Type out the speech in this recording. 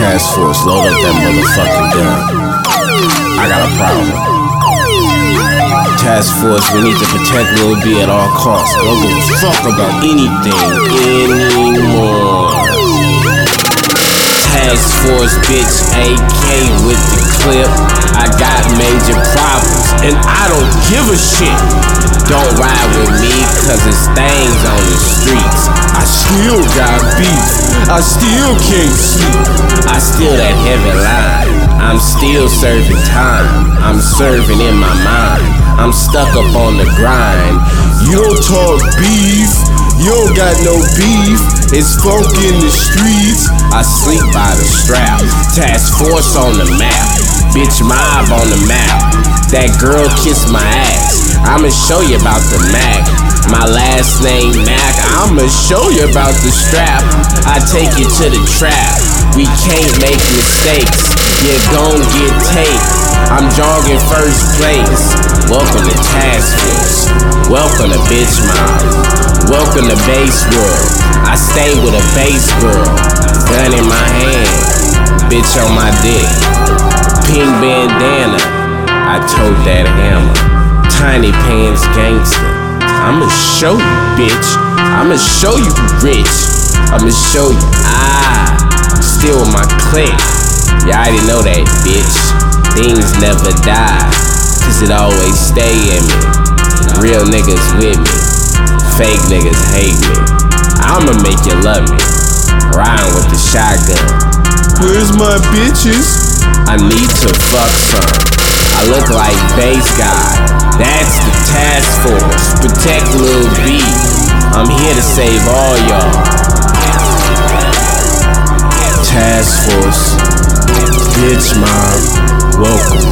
Task Force, load up that motherfucking gun. I got a problem. Task Force, we need to protect Lil B at all costs. I don't give a fuck about anything anymore. Task Force, bitch, AK with the clip. I got major problems, and I don't give a shit. Don't ride with me, cause it's things on the streets. I still got beef, I still can't sleep. I still that heavy line, I'm still serving time. I'm serving in my mind, I'm stuck up on the grind. You don't talk beef, you don't got no beef. It's funk in the streets, I sleep by the strap. Task Force on the map, bitch mob on the map. That girl kiss my ass, I'ma show you about the Mac. My last name Mac, I'ma show you about the strap. I take you to the trap, we can't make mistakes. You're gon' get take, I'm jogging first place. Welcome to Task Force, welcome to bitch mob, welcome to base world. I stay with a base girl, gun in my hand, bitch on my dick, pink bandana, I tote that hammer. Tiny pants gangster, I'ma show you, bitch. I'ma show you rich. I'ma show you, still with my clique. You already know that, bitch. Things never die, cause it always stay in me. Real niggas with me, fake niggas hate me. I'ma make you love me, riding with the shotgun. Where's my bitches? I need to fuck some. I look like Base Guy, that's the Task Force. Protect Lil B, I'm here to save all y'all. Task Force, bitch mob, welcome.